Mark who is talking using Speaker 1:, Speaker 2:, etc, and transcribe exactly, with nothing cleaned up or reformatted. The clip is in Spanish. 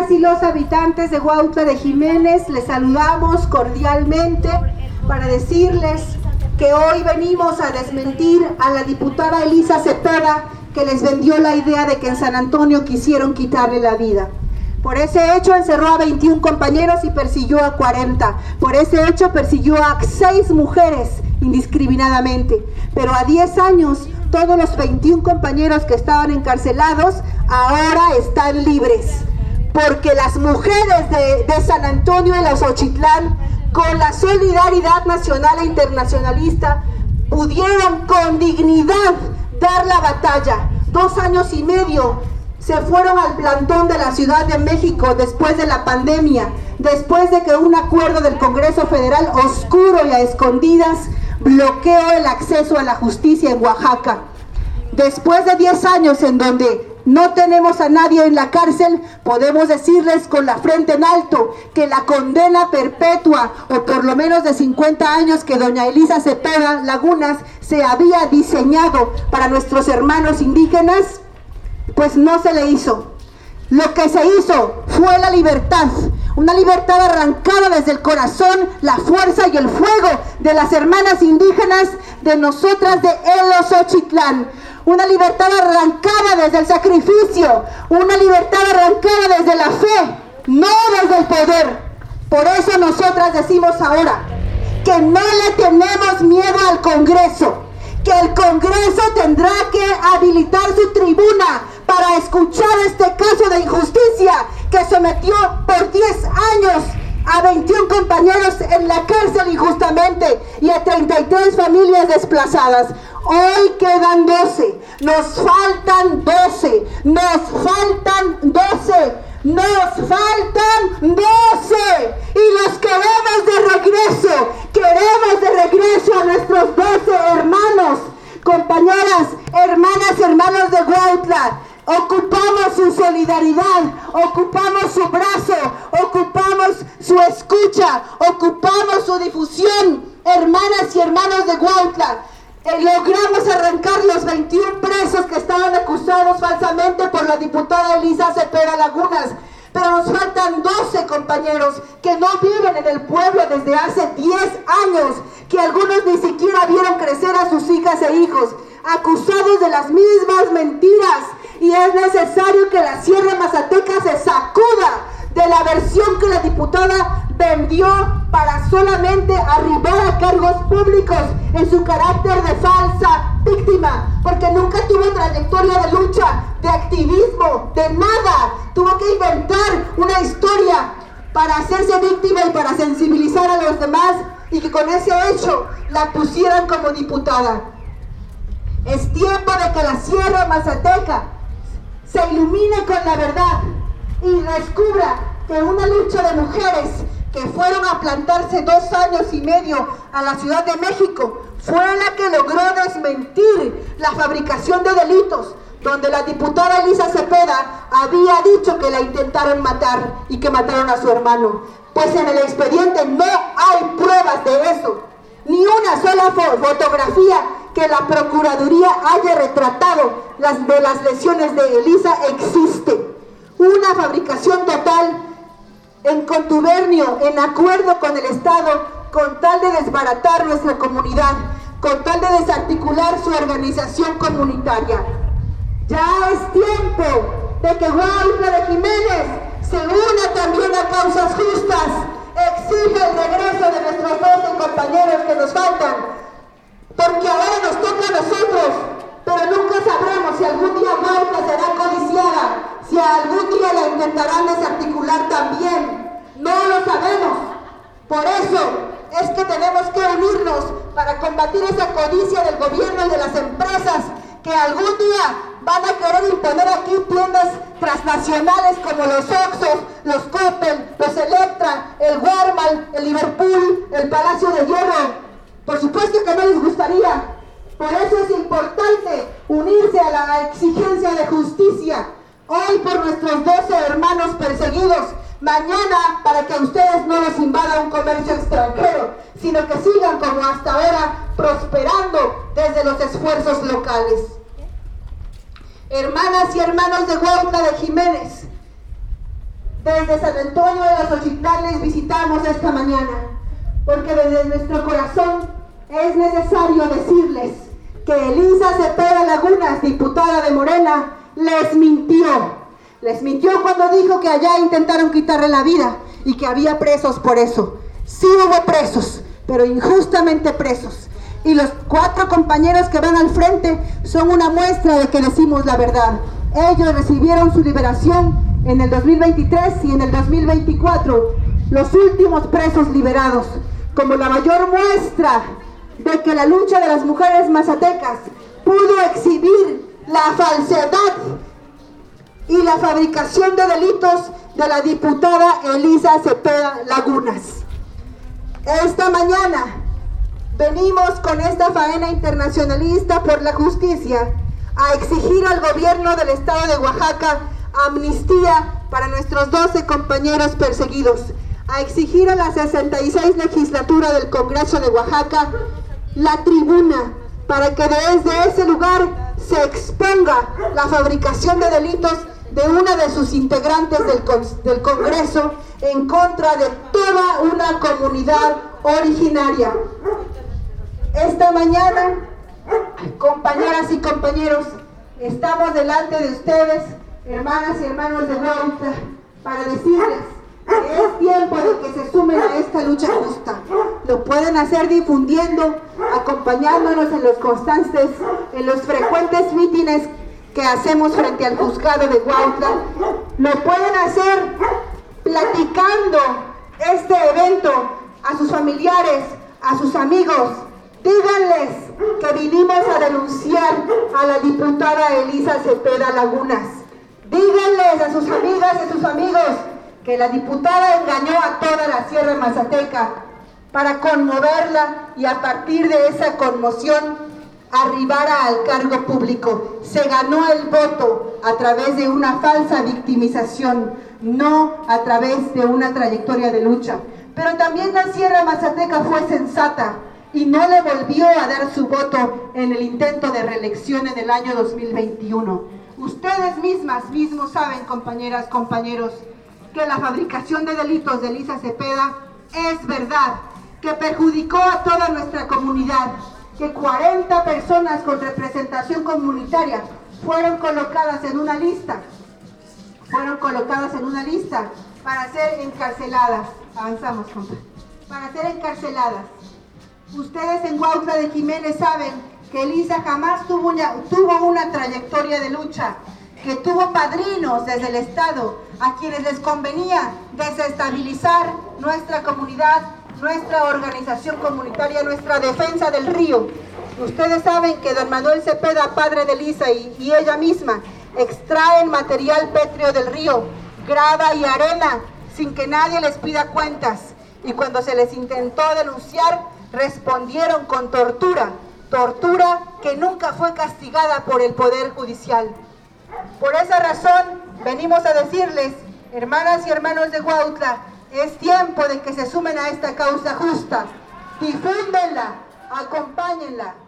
Speaker 1: Las y los habitantes de Huautla de Jiménez, les saludamos cordialmente para decirles que hoy venimos a desmentir a la diputada Elisa Cepeda, que les vendió la idea de que en San Antonio quisieron quitarle la vida. Por ese hecho encerró a veintiún compañeros y persiguió a cuarenta. Por ese hecho persiguió a seis mujeres indiscriminadamente. Pero a diez años, todos los veintiún compañeros que estaban encarcelados ahora están libres. Porque las mujeres de, de San Antonio y la Xochitlán, con la solidaridad nacional e internacionalista, pudieron con dignidad dar la batalla. Dos años y medio se fueron al plantón de la Ciudad de México después de la pandemia, después de que un acuerdo del Congreso Federal oscuro y a escondidas bloqueó el acceso a la justicia en Oaxaca. Después de diez años en donde no tenemos a nadie en la cárcel, podemos decirles con la frente en alto que la condena perpetua, o por lo menos de cincuenta años, que doña Elisa Cepeda Lagunas se había diseñado para nuestros hermanos indígenas, pues no se le hizo. Lo que se hizo fue la libertad, una libertad arrancada desde el corazón, la fuerza y el fuego de las hermanas indígenas, de nosotras de El Xochitlán. Una libertad arrancada desde el sacrificio, una libertad arrancada desde la fe, no desde el poder. Por eso nosotras decimos ahora que no le tenemos miedo al Congreso, que el Congreso tendrá que habilitar su tribuna para escuchar este caso de injusticia que sometió por diez años a veintiún compañeros en la cárcel injustamente y a treinta y tres familias desplazadas. Hoy quedan doce, nos faltan doce, nos faltan doce, nos faltan doce y los queremos de regreso, queremos de regreso a nuestros doce hermanos, compañeras, hermanas, hermanos de Huautla. Ocupamos su solidaridad, ocupamos su brazo, ocupamos su escucha, ocupamos su difusión, hermanas y hermanos de Huautla. Eh, logramos arrancar los veintiún presos que estaban acusados falsamente por la diputada Elisa Cepeda Lagunas. Pero nos faltan doce compañeros que no viven en el pueblo desde hace diez años, que algunos ni siquiera vieron crecer a sus hijas e hijos, acusados de las mismas mentiras. Y es necesario que la Sierra Mazateca se sacuda de la versión que la diputada vendió para solamente arribar a cargos públicos en su carácter de falsa víctima, porque nunca tuvo trayectoria de lucha, de activismo, de nada. Tuvo que inventar una historia para hacerse víctima y para sensibilizar a los demás, y que con ese hecho la pusieran como diputada. Es tiempo de que la Sierra Mazateca se ilumine con la verdad y descubra que una lucha de mujeres que fueron a plantarse dos años y medio a la Ciudad de México fue la que logró desmentir la fabricación de delitos, donde la diputada Elisa Cepeda había dicho que la intentaron matar y que mataron a su hermano. Pues en el expediente no hay pruebas de eso, ni una sola fo- fotografía que la Procuraduría haya retratado las de las lesiones de Elisa existe. Una fabricación total en contubernio, en acuerdo con el Estado, con tal de desbaratar nuestra comunidad, con tal de desarticular su organización comunitaria. Ya es tiempo de que Huautla de Jiménez se una también a causas justas, exige el regreso de nuestros doce compañeros que nos faltan, porque ahora nos toca a nosotros, pero nunca sabremos si algún día Huautla será codiciada, si algún día la intentarán desarticular también. No lo sabemos. Por eso es que tenemos que unirnos para combatir esa codicia del gobierno y de las empresas que algún día van a querer imponer aquí tiendas transnacionales como los Oxxos, los Coppel, los Electra, el Walmart, el Liverpool, el Palacio de Hierro. Por supuesto que no les gustaría. Por eso es importante unirse a la exigencia de justicia. Hoy por nuestros doce hermanos perseguidos, mañana para que a ustedes no los invada un comercio extranjero, sino que sigan como hasta ahora prosperando desde los esfuerzos locales. Hermanas y hermanos de Huautla de Jiménez, Desde San Antonio de los Ochitlán les visitamos esta mañana, porque desde nuestro corazón es necesario decirles que Elisa Cepeda Lagunas, diputada de Morena, les mintió. Les mintió cuando dijo que allá intentaron quitarle la vida y que había presos por eso. Sí hubo presos, pero injustamente presos. Y los cuatro compañeros que van al frente son una muestra de que decimos la verdad. Ellos recibieron su liberación en el dos mil veintitrés y en el dos mil veinticuatro, los últimos presos liberados, como la mayor muestra de que la lucha de las mujeres mazatecas pudo exhibir la falsedad y la fabricación de delitos de la diputada Elisa Cepeda Lagunas. Esta mañana venimos con esta faena internacionalista por la justicia a exigir al gobierno del estado de Oaxaca amnistía para nuestros doce compañeros perseguidos, a exigir a la sesenta y seis legislatura del Congreso de Oaxaca la tribuna para que desde ese lugar se exponga la fabricación de delitos de una de sus integrantes del, con, del Congreso en contra de toda una comunidad originaria. Esta mañana, compañeras y compañeros, estamos delante de ustedes, hermanas y hermanos de Huautla, para decirles que es tiempo de que se sumen a esta lucha justa. Lo pueden hacer difundiendo, acompañándonos en los constantes, en los frecuentes mítines que hacemos frente al juzgado de Huautla. Lo pueden hacer platicando este evento a sus familiares, a sus amigos. Díganles que vinimos a denunciar a la diputada Elisa Cepeda Lagunas. Díganles a sus amigas y a sus amigos que la diputada engañó a toda la Sierra Mazateca para conmoverla y a partir de esa conmoción arribara al cargo público. Se ganó el voto a través de una falsa victimización, no a través de una trayectoria de lucha. Pero también la Sierra Mazateca fue sensata y no le volvió a dar su voto en el intento de reelección en el año dos mil veintiuno. Ustedes mismas, mismos saben, compañeras, compañeros, que la fabricación de delitos de Elisa Cepeda es verdad, que perjudicó a toda nuestra comunidad, que cuarenta personas con representación comunitaria fueron colocadas en una lista, fueron colocadas en una lista para ser encarceladas. Avanzamos, compa. Para ser encarceladas. Ustedes en Huautla de Jiménez saben que Elisa jamás tuvo una, tuvo una trayectoria de lucha, que tuvo padrinos desde el Estado a quienes les convenía desestabilizar nuestra comunidad, nuestra organización comunitaria, nuestra defensa del río. Ustedes saben que don Manuel Cepeda, padre de Elisa, y, y ella misma extraen material pétreo del río, grava y arena, sin que nadie les pida cuentas. Y cuando se les intentó denunciar, respondieron con tortura, tortura que nunca fue castigada por el Poder Judicial. Por esa razón, venimos a decirles, hermanas y hermanos de Huautla, es tiempo de que se sumen a esta causa justa. Difúndenla, acompáñenla.